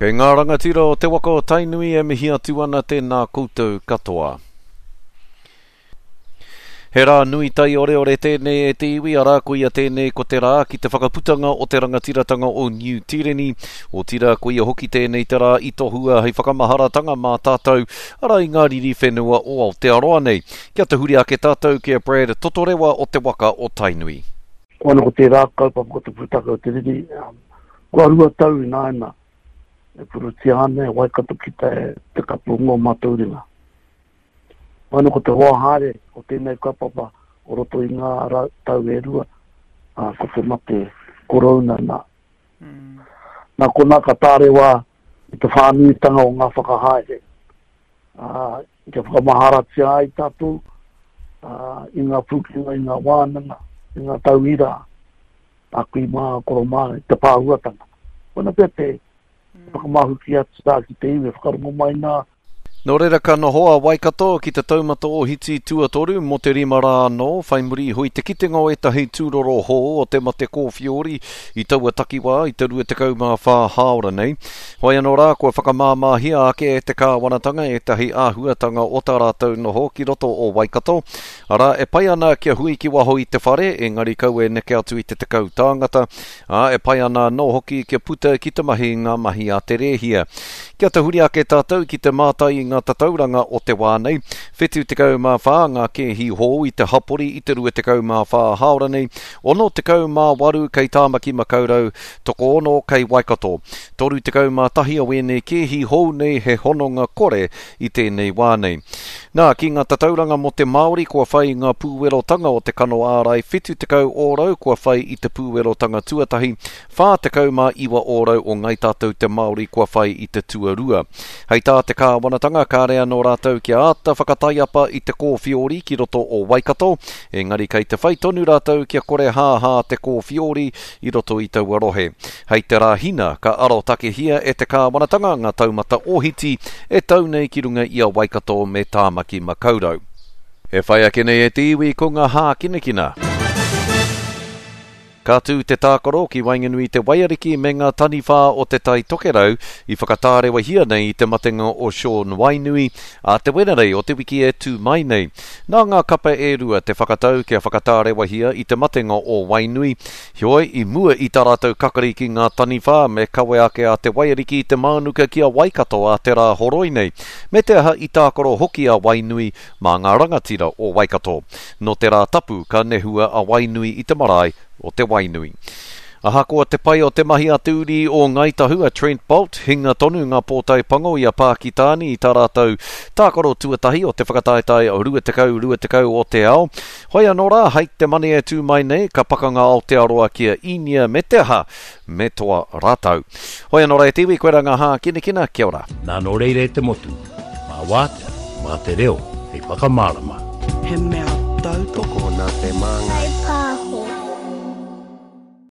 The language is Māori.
Kei ngā rangatira o te waka o Tainui e mihi atu ana tēnā koutou katoa. He rā nui tai ore tēnei e te iwi, a rā koia tēnei ko te rā ki te whakaputanga o te rangatiratanga o New Tireni, o tira koia hoki tēnei te rā i tohua hei whakamaharatanga mā tātou, a rā i ngā riri whenua o Aotearoa nei. Kia te huri ake tātou kia Brad Totorewa o te waka o Tainui. Wana ko te rā kaupapa ko te putaka o te riri, kua rua tau i nāina. E puru tiane, waikato ki te kapungo matauringa. Wana ko te wāhare o tēnei kaupapa o roto i ngā tau e rua, ko te mate korouna nā. Nā ko nā ka tārewa i te whānuitanga o ngā whakahaere. I te whakamaharatia ai tātou, i ngā pukinga, i ngā wānanga, i ngā tauira, a kui mā koromā, i te pāhuatanga. Wana pēte, whakamahu ki atu tā ki te iwe, whakarongo mai nā. Nō reira ka nohoa Waikato ki te taumata o hiti tuatoru mo te rimara anō, whaimuri hui te kitenga o etahi tūroro ho o te mate kōwhiori i taua takiwa i te rua te kaumā whā haora nei. Hoi anō rā, kua whakamāmahia ake e te kāwanatanga etahi āhuatanga o tā rātou noho ki roto o Waikato. Ara e pai ana kia hui ki waho i te whare, engari kau e neke atu i te tekau tāngata. E pai ana nō hoki kia puta ki te mahi ngā mahi a te rehia. Kia te huri ake tātou ki te mātai ngā tatauranga o te wānei, whetu te kaumā whā ngā kehi hō i te hapori i te rua te kaumā whā haora nei, ono te kaumā waru kei tāmaki makaurau, toko ono kei Waikato. Toru te kaumā tahi a wene kehi hō nei he hononga kore i tēnei wānei. Nā, ki ngā tatauranga mo te Māori, kua whai ngā pūwerotanga o te kano ārai, whetu te kau ōrau, kua whai i te pūwerotanga tuatahi, whā te kaumā iwa ōrau o ngai tātou te Māori, kua whai i te tuarua. Hei tā te kāwanatanga, ka rea no rātou kia ata whakatai apa i te kōwhiori ki roto o Waikato, engari kei te whai tonu rātou kia kore hāhā te kōwhiori i roto i taua rohe. Hei te rāhina, ka aro take hia e te kāwanatanga ngā taumata ohiti e tau nei ki runga i a Waikato me tāmaki makaurau. E whai ake nei e te iwi ko ngā hā kinekina. Ka tū te tākoro ki Wainganui te Waiariki me ngā taniwhā o te tai tokerau i whakatārewa hia nei i te matenga o Sean Wainui a te wenerei o te wiki e tū mai nei. Nā ngā kapa e rua te whakatau kia whakatārewa hia i te matenga o Wainui, hioi i mua i tā rātou kakari ki ngā taniwhā me kawe ake a te Waiariki i te mānuka ki a Waikato a te rā horoi nei, me te aha i tākoro hoki a Wainui mā ngā rangatira o Waikato. No te rā tapu ka nehua a Wainui i te marae o te Wainui. Ahakoa te pai o te mahi aturi o Ngaitahua Trent Bolt, hinga tonu ngā pōtai pango i a Pākitāni i tā rātou tākoro tuatahi o te whakataetai o rua te kau o te ao. Hoi anō rā, hei te mani e tū mai nei, ka pakanga Aotearoa kia inia me te aha, me toa rātau. Hoi anō rā e tiwi, koe ranga hā kinekina, kia ora. Nā no reire te motu, mā wātea, mā te reo, hei whakamārama. He mea tau toko nā te māngai.